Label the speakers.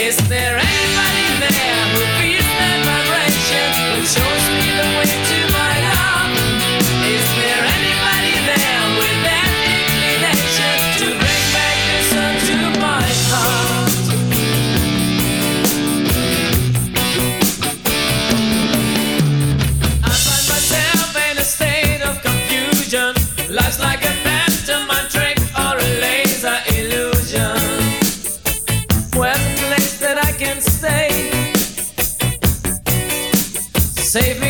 Speaker 1: Is there anybody there who feels that vibration, who shows me the way to my love? Is there anybody there with that inclination to bring back the sun to my heart? I find myself in a state of confusion. Life's like a pantomime trick or a laser illusion. Where's the place that I can stay? Save me